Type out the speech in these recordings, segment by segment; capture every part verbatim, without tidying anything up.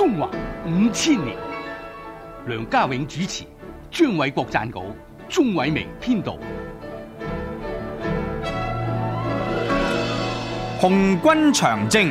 中華五千年。梁家永主持，張偉國撰稿，鍾偉明編導。 紅軍長征。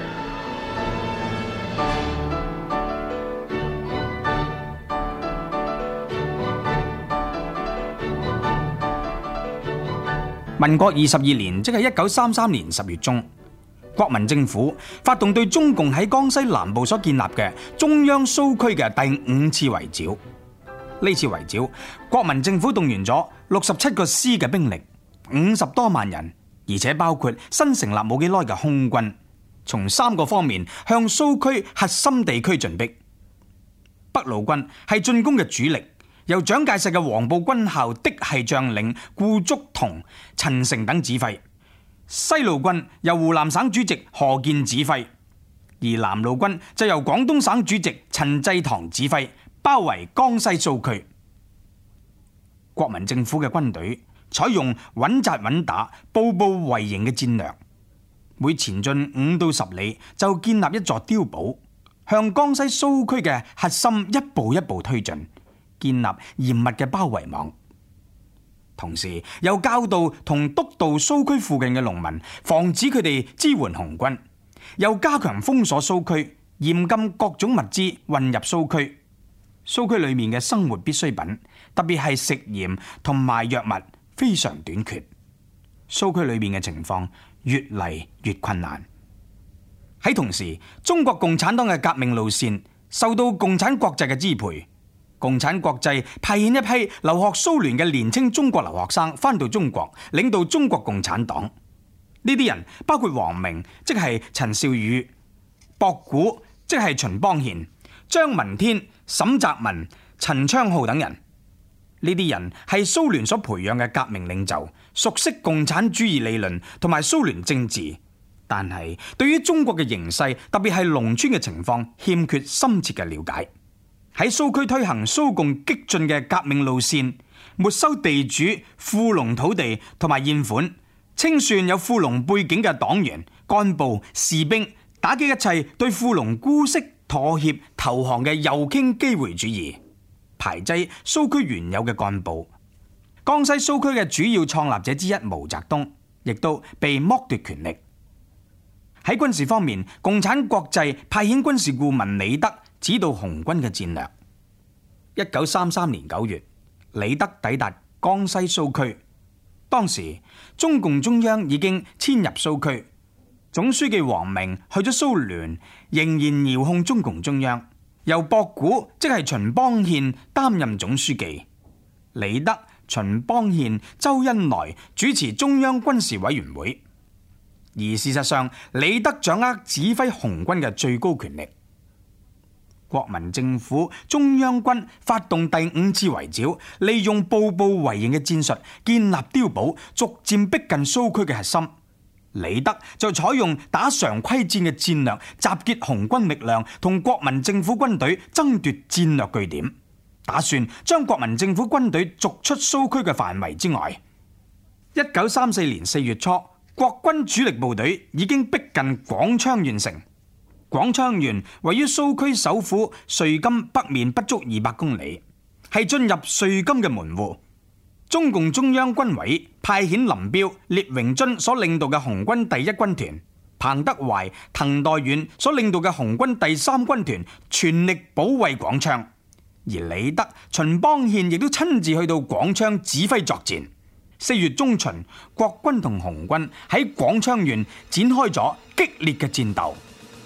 民國二十二年，即係一九三三年十月中，國民政府發動對中共喺江西南部所建立嘅中央蘇區嘅第五次圍剿。呢次圍剿，國民政府動員咗六十七個師嘅兵力，五十多萬人，而且包括新成立冇幾耐嘅空軍，從三個方面向蘇區核心地區進逼。北路軍係進攻嘅主力，由蔣介石嘅黃埔軍校嫡系將領顧祝同、陳誠等指揮；西路軍由湖南省主席何鍵指揮，而南路軍就由廣東省主席陳濟棠指揮，包圍江西蘇區。國民政府嘅軍隊採用穩紮穩打、步步為營嘅戰略，每前進五到十里就建立一座碉堡，向江西蘇區嘅核心一步一步推進，建立嚴密嘅包圍網。同時又教導同督導蘇區附近嘅農民，防止佢哋支援紅軍，又加強封鎖蘇區，嚴禁各種物資運入蘇區。蘇區裏面嘅生活必需品，特別係食鹽同埋藥物非常短缺。蘇區裏面嘅情況越嚟越困難。喺同時，中國共產黨嘅革命路線受到共產國際嘅支配。共產國際派遣一批留學蘇聯嘅年輕中國留學生返到中國，領導中國共產黨。呢啲人包括王明，即係陳少宇；博古，即係秦邦憲；張聞天、沈澤民、陳昌浩等人。呢啲人係蘇聯所培養嘅革命領袖，熟悉共產主義理論同埋蘇聯政治，但係對於中國嘅形勢，特別係農村嘅情況，欠缺深切嘅了解。喺蘇區推行蘇共激進嘅革命路線，沒收地主、富農土地同埋現款，清算有富農背景嘅黨員、幹部、士兵，打擊一切對富農姑息、妥協、投降嘅右傾機會主義，排擠蘇區原有嘅幹部。江西蘇區嘅主要創立者之一毛澤東，亦都被剝奪權力。喺軍事方面，共產國際派遣軍事顧問李德指導紅軍嘅戰略。一九三三年九月，李德抵達江西蘇區。當時中共中央已經遷入蘇區，總書記王明去咗蘇聯，仍然遙控中共中央，由博古即係秦邦憲擔任總書記，李德、秦邦憲、周恩來主持中央軍事委員會。而事實上，李德掌握指揮紅軍嘅最高權力。國民政府中央軍發動第五次圍剿，利用步步為營嘅戰術，建立碉堡，逐漸逼近蘇區嘅核心。李德就採用打常規戰嘅戰略，集結紅軍力量，同國民政府軍隊爭奪戰略據點，打算將國民政府軍隊逐出蘇區嘅範圍之外。一九三四年四月初，國軍主力部隊已經逼近廣昌縣城。廣昌縣位於蘇區首府瑞金北面不足二百公里，係進入瑞金嘅門戶。中共中央軍委派遣林彪、聶榮臻所領導嘅紅軍第一軍團，彭德懷、滕代遠所領導嘅紅軍第三軍團全力保衛廣昌，而李德、秦邦憲亦都親自去到廣昌指揮作戰。四月中旬，國軍同紅軍喺廣昌縣展開咗激烈嘅戰鬥。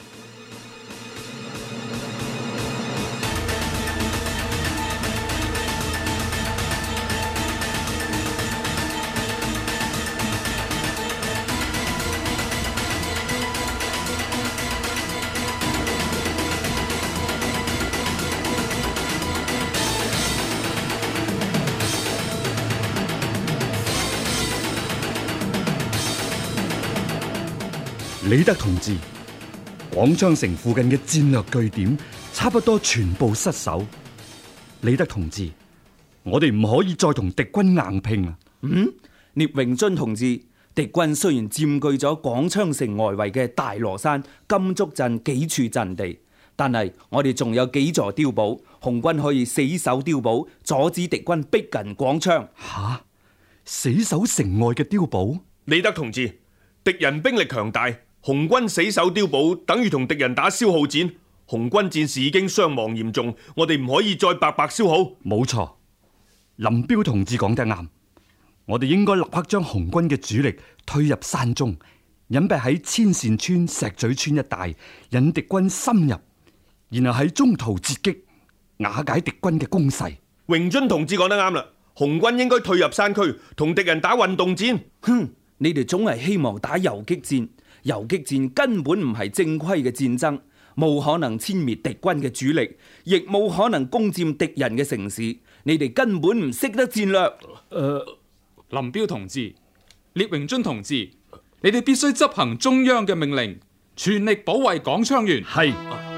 李德同志，廣昌城附近嘅戰略據點差不多全部失守。李德同志，我哋唔可以再同敵軍硬拼啦。 嗯，聶榮臻同志，敵軍雖然佔據咗廣昌城外圍嘅大羅山、金竹鎮幾處陣地， 但係我哋仲有幾座碉堡，紅軍可以死守碉堡，阻止敵軍逼近廣昌。 吓，死守城外嘅碉堡？ 李德同志，敵人兵力強大，紅軍死守碉堡等於同敵人打消耗戰。紅軍戰士已經傷亡嚴重，我哋唔可以再白白消耗。 冇錯，林彪同志講得啱，我哋應該立刻將紅軍嘅主力推入山中，隱蔽喺千善村、石嘴村一帶，引敵軍深入，然後喺中途截擊，瓦解敵軍嘅攻勢。 榮臻同志講得啱啦，紅軍應該退入山區，同敵人打運動戰。 哼，你哋總係希望打游擊戰，游擊戰根本唔係正規嘅戰爭，冇可能殲滅敵軍嘅主力，亦冇可能攻佔敵人嘅城市。你哋根本唔識得戰略。誒、 呃，林彪同志、聶榮臻同志，你哋必須執行中央嘅命令，全力保衛廣昌園。 係。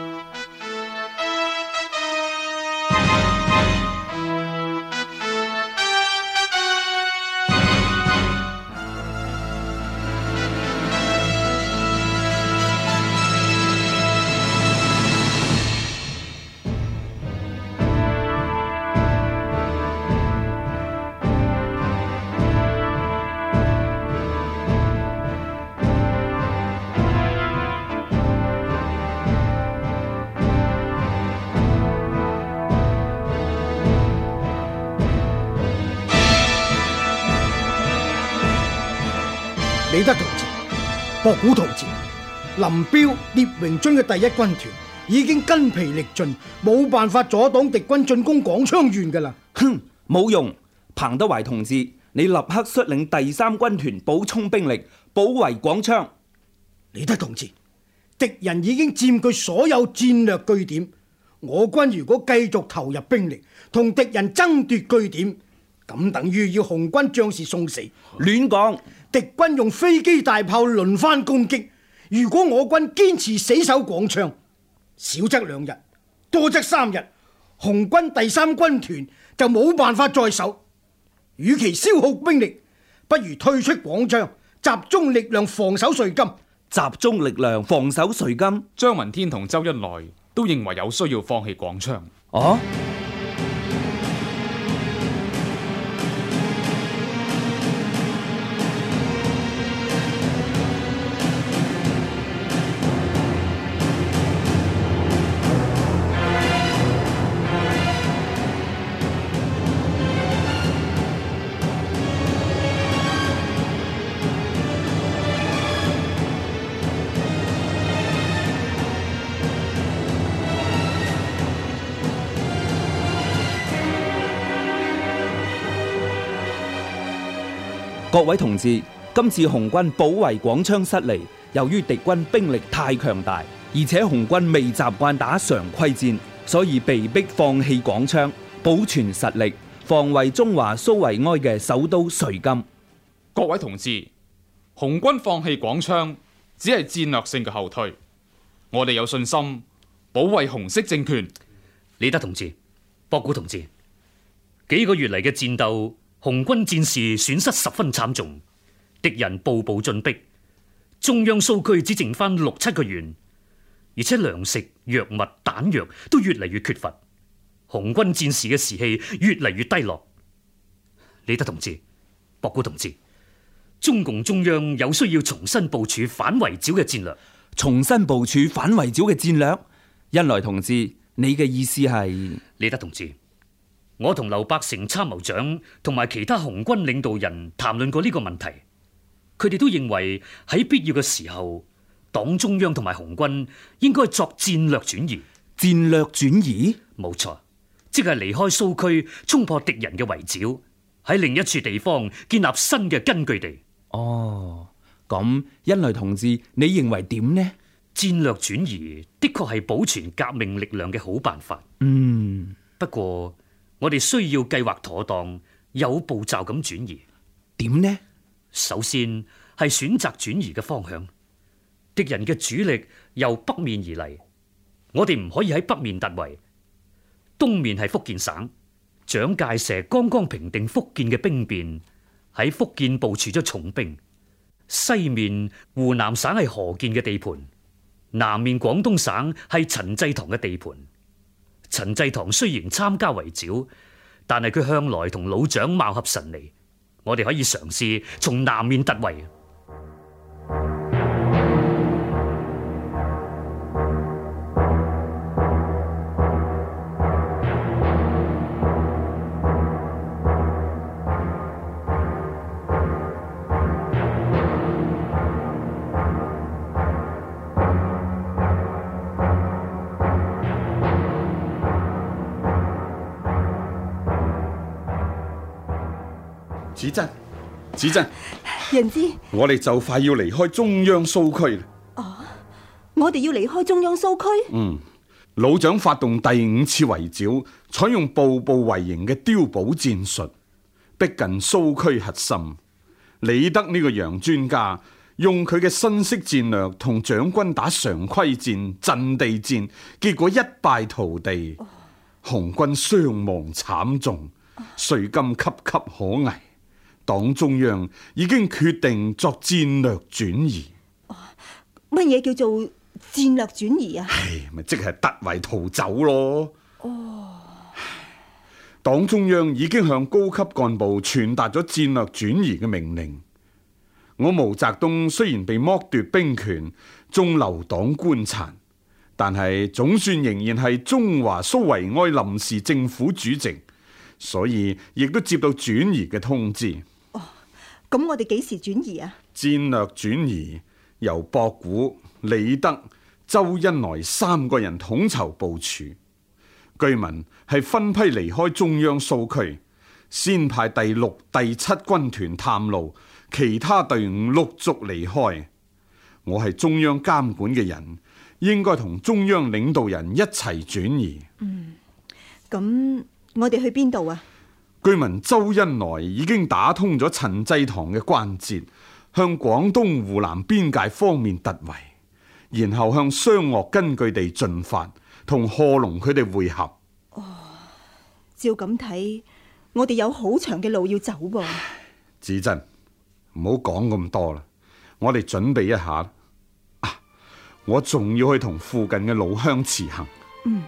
李德同志、博古同志，林彪、聶榮臻嘅第一軍團已經筋疲力盡，冇辦法阻擋敵軍進攻廣昌縣噶啦。 哼，冇用！彭德懷同志，你立刻率領第三軍團補充兵力，保衛廣昌。 李德同志，敵人已經佔據所有戰略據點，我軍如果繼續投入兵力同敵人爭奪據點，咁等於要紅軍將士送死。 亂講！ 敵軍用飛機大炮輪番攻擊，如果我軍堅持死守廣昌，少則兩日，多則三日，紅軍第三軍團就冇辦法再守。與其消耗兵力，不如退出廣昌，集中力量防守瑞金。 集中力量防守瑞金。 張聞天同周恩來都認為有需要放棄廣昌。 哦。各位同志，今次紅軍保衛廣昌失利，由於敵軍兵力太強大，而且紅軍未習慣打常規戰，所以被迫放棄廣昌，保存實力，防衛中華蘇維埃嘅首都瑞金。 各位同志，紅軍放棄廣昌只係戰略性嘅後退，我哋有信心保衛紅色政權。 李德同志、博古同志，幾個月嚟嘅戰鬥，紅軍戰士損失十分慘重，敵人步步進逼，中央蘇區只剩翻六七個縣，而且糧食、藥物、彈藥都越嚟越缺乏，紅軍戰士嘅士氣越嚟越低落。李德同志、博古同志，中共中央有需要重新部署反圍剿嘅戰略。 重新部署反圍剿嘅戰略？恩來同志，你嘅意思係？ 李德同志，我同劉伯承參謀長同埋其他紅軍領導人談論過呢個問題，佢哋都認為喺必要嘅時候，黨中央同埋紅軍應該作戰略轉移。 戰略轉移？ 冇錯，即係離開蘇區，衝破敵人嘅圍剿，喺另一處地方建立新嘅根據地。 哦，咁恩來同志，你認為點呢？ 戰略轉移的確係保存革命力量嘅好辦法。 嗯， 不過我哋需要計劃妥當，有步驟咁轉移。 點呢？ 首先係選擇轉移嘅方向。敵人嘅主力由北面而嚟，我哋唔可以喺北面突圍。東面係福建省，蔣介石剛剛平定福建嘅兵變，喺福建部署咗重兵。西面湖南省係何鍵嘅地盤， 南面廣東省係陳濟棠嘅地盤。陳濟棠雖然參加圍剿，但係佢向來同老蔣貌合神離，我哋可以嘗試從南面突圍。 子珍，子珍， 仁之， 我哋就快要離開中央蘇區啦。 哦，我哋要離開中央蘇區？ 嗯，老蔣發動第五次圍剿，採用步步為營嘅碉堡戰術，逼近蘇區核心。李德呢個洋專家用佢嘅新式戰略同蔣軍打常規戰、陣地戰，結果一敗塗地，哦、紅軍傷亡慘重，瑞金岌岌可危。黨中央已經決定作戰略轉移。 乜嘢叫做戰略轉移啊？ 係咪即係突圍逃走咯？ 哦， 黨中央已經向高級幹部傳達咗戰略轉移嘅命令。我毛澤東雖然被剝奪兵權，仲留黨官殘，但係總算仍然係中華蘇維埃臨時政府主席，所以亦都接到轉移嘅通知。 咁我哋幾時轉移啊？ 戰略轉移由博古、李德、周恩來三個人統籌部署。據聞係分批離開中央蘇區，先派第六、第七軍團探路，其他隊伍陸續離開。我係中央監管嘅人，應該同中央領導人一齊轉移。 嗯，咁我哋去邊度啊？ 據聞周恩來已經打通咗陳濟棠嘅關節，向廣東湖南邊界方面突圍，然後向湘鄂根據地進發，同賀龍佢哋會合。 哦，照咁睇，我哋有好長嘅路要走噃。 子珍，唔好講咁多啦，我哋準備一下。啊，我仲要去同附近嘅老鄉辭行。 嗯。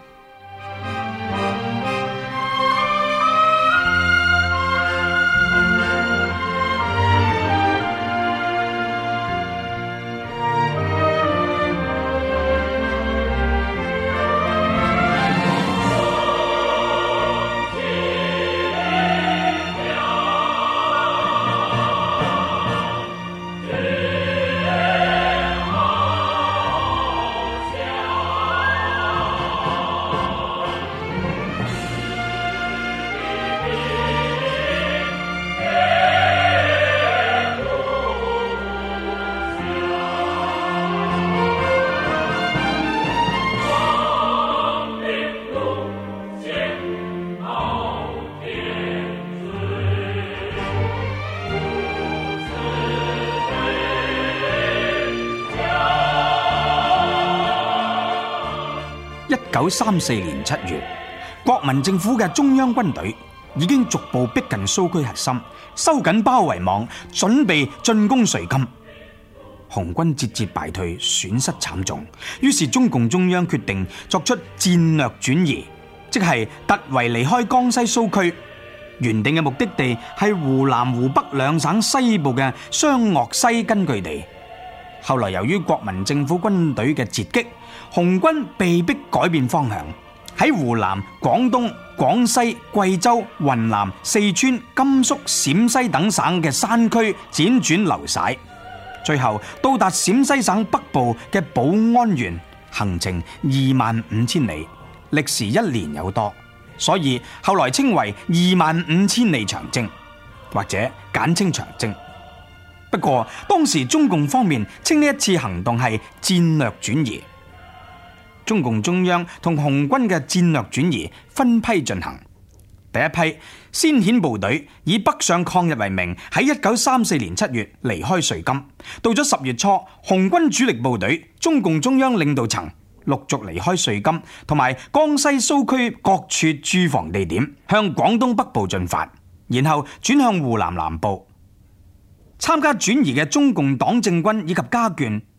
一九三四年七月，國民政府嘅中央軍隊已經逐步逼近蘇區核心，收緊包圍網，準備進攻瑞金。紅軍節節敗退，損失慘重，於是中共中央決定作出戰略轉移，即係突圍離開江西蘇區。原定嘅目的地係湖南、湖北兩省西部嘅湘鄂西根據地。後來由於國民政府軍隊嘅截擊，紅軍被迫改變方向，喺湖南、廣東、廣西、貴州、雲南、四川、甘肅、陝西等省嘅山區輾轉流徙，最後到達陝西省北部嘅保安縣，行程二萬五千里，歷時一年有多，所以後來稱為二萬五千里長征，或者簡稱長征。不過當時中共方面稱呢一次行動係戰略轉移。中共中央同紅軍嘅戰略轉移分批進行。第一批先遣部隊以北上抗日為名，喺一九三四年七月離開瑞金。到咗十月初，紅軍主力部隊、中共中央領導層陸續離開瑞金同埋江西蘇區各處駐防地點，向廣東北部進發，然後轉向湖南南部。參加轉移嘅中共黨政軍以及家眷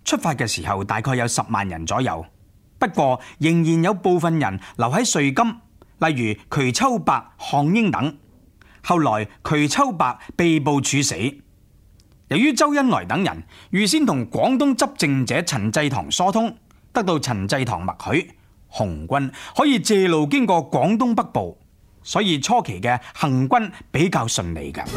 出發嘅時候大概有十萬人左右，不過仍然有部分人留喺瑞金，例如瞿秋白、項英等。後來瞿秋白被捕處死。由於周恩來等人預先同廣東執政者陳濟棠疏通，得到陳濟棠默許，紅軍可以借路經過廣東北部，所以初期嘅行軍比較順利㗎。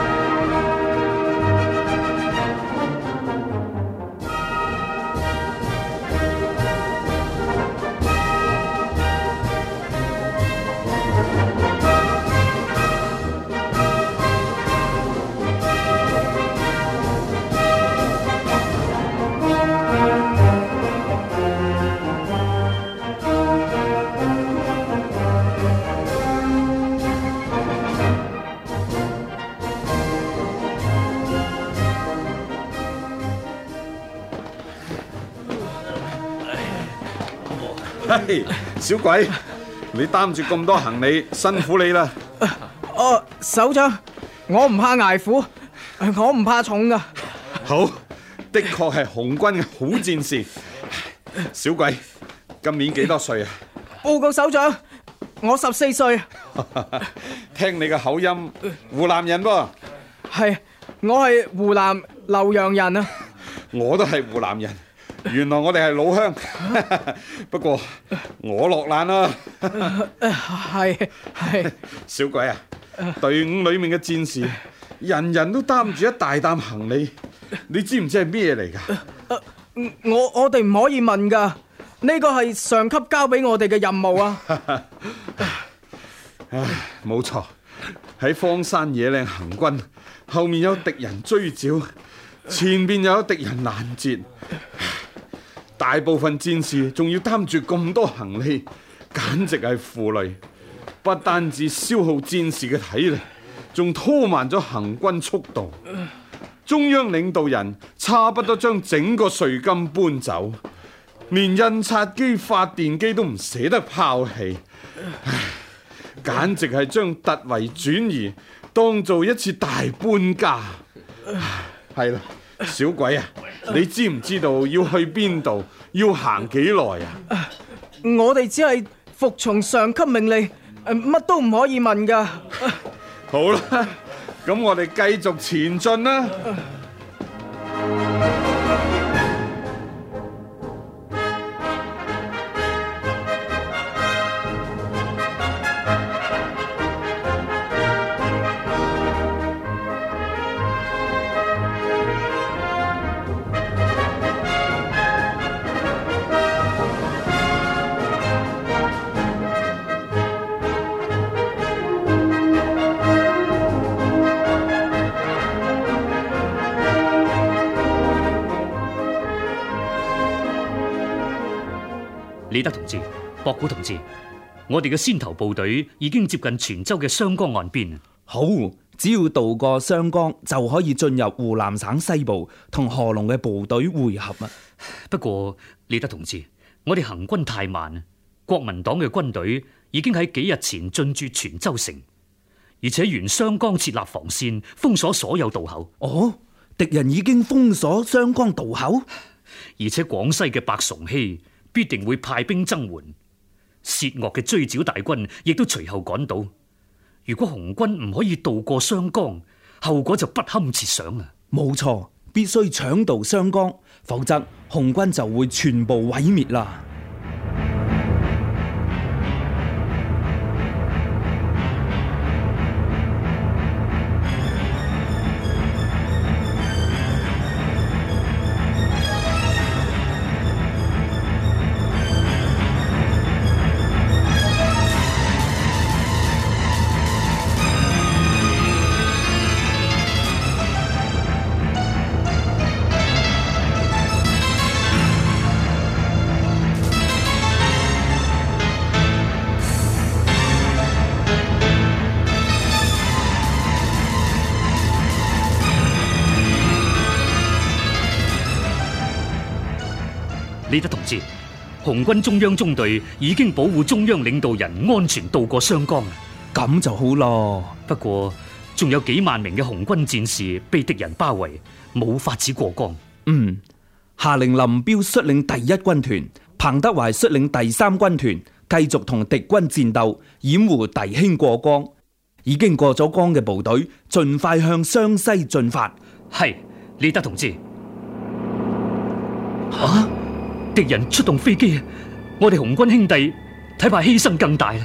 嘿，小鬼，你擔住咁多行李，辛苦你啦。 哦，首長，我唔怕捱苦，我唔怕重噶。 好，的確係紅軍嘅好戰士。小鬼，今年幾多歲啊？ 報告首長，我十四歲。 聽你嘅口音，湖南人噃？ 係，我係湖南瀏陽人啊。 我都係湖南人。原來我哋係老鄉，不過我落難啦。 係係， 小鬼啊，隊伍裏面嘅戰士，人人都擔住一大擔行李，你知唔知係咩嚟噶？ 我我哋唔可以問噶，呢個係上級交俾我哋嘅任務啊。 唉，冇錯，喺荒山野嶺行軍，後面有敵人追剿，前邊又有敵人攔截。大部分戰士仲要擔住咁多行李，簡直係負累，不單止消耗戰士嘅體力，仲拖慢咗行軍速度。中央領導人差不多將整個瑞金搬走，連印刷機、發電機都唔捨得拋棄，唉，簡直係將突圍轉移當做一次大搬家。係啦，小鬼啊，你知唔知道要去邊度，要行幾耐啊？ 我哋只係服從上級命令，乜都唔可以問噶。 好啦，咁我哋繼續前進啦。 李德同志、博古同志，我哋嘅先頭部隊已經接近泉州嘅湘江岸邊。 好，只要渡過湘江就可以進入湖南省西部，同賀龍嘅部隊會合啊！ 不過李德同志，我哋行軍太慢，國民黨嘅軍隊已經喺幾日前進駐泉州城，而且沿湘江設立防線，封鎖所有渡口。 哦，敵人已經封鎖湘江渡口， 而且廣西嘅白崇禧必定會派兵增援，薛岳嘅追剿大軍亦都隨後趕到。如果紅軍唔可以渡過湘江，後果就不堪設想啊！ 冇錯，必須搶渡湘江，否則紅軍就會全部毀滅啦。 李德同志，紅軍中央中隊已經保護中央領導人安全渡過湘江， 咁就好咯。 不過仲有幾萬名嘅紅軍戰士被敵人包圍，冇法子過江。 嗯， 下令林彪率領第一軍團，彭德懷率領第三軍團，繼續同敵軍戰鬥，掩護弟兄過江。已經過咗江嘅部隊，盡快向湘西進發。 係，李德同志。吓、啊，敵人出動飛機，我哋紅軍兄弟睇怕犧牲更大啦。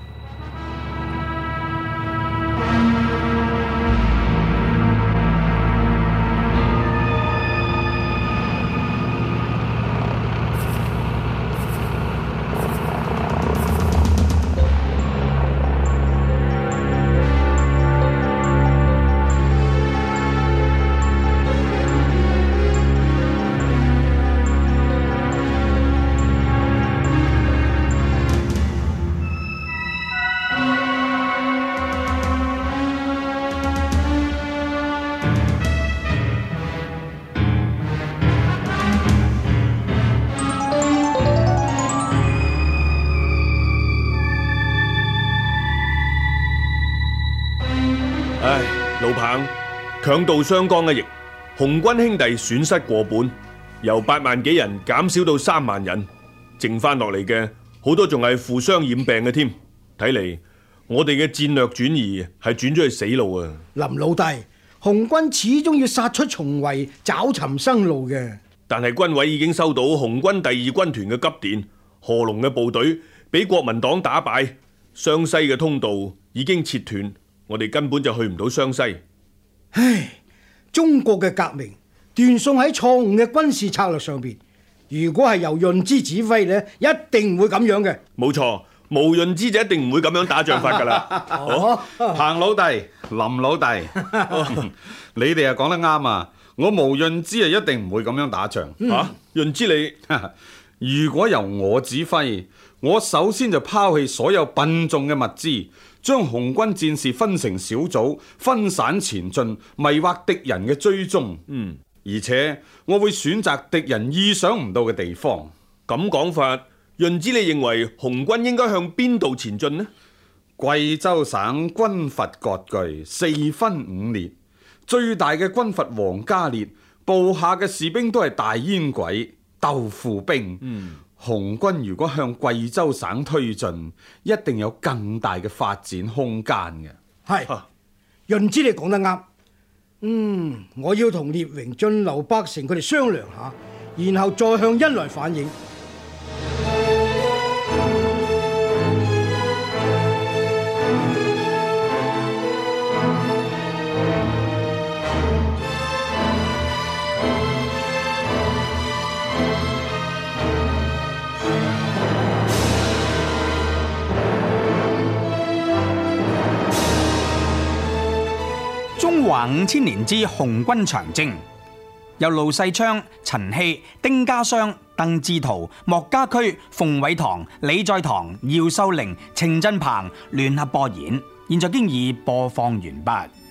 唉，老彭，強渡湘江一役，紅軍兄弟損失過半，由八萬幾人減少到三萬人，剩翻落嚟嘅好多仲係負傷染病嘅添。睇嚟我哋嘅戰略轉移係轉咗去死路啊！ 林老弟，紅軍始終要殺出重圍，找尋生路嘅。 但係軍委已經收到紅軍第二軍團嘅急電，賀龍嘅部隊俾國民黨打敗，湘西嘅通道已經切斷。我哋根本就去唔到湘西。 唉，中國嘅革命斷送喺錯誤嘅軍事策略上邊。如果係由潤之指揮呢，一定唔會咁樣嘅。 冇錯，毛潤之就一定唔會咁樣打仗法噶啦。 哦，彭老弟、林老弟，你哋啊講得啱啊！我毛潤之啊一定唔會咁樣打仗。 吓、啊，潤之你， 如果由我指揮，我首先就拋棄所有笨重嘅物資。將紅軍戰士分成小組，分散前進，迷惑敵人嘅追蹤。 嗯， 而且我會選擇敵人意想唔到嘅地方。 咁講法，潤之你認為紅軍應該向邊度前進呢？ 貴州省軍閥割據，四分五裂，最大嘅軍閥王家烈部下嘅士兵都係大煙鬼、豆腐兵。嗯。紅軍如果向貴州省推進，一定有更大嘅發展空間嘅。 係，潤之你講得啱。嗯，我要同聶榮俊、劉伯承佢哋商量下，然後再向恩來反映。 中華五千年之紅軍長征，由盧世昌、陳希、丁家湘、鄧志圖、莫家駒、馮偉堂、李在堂、姚秀玲、程振鵬聯合播演，現在經已播放完畢。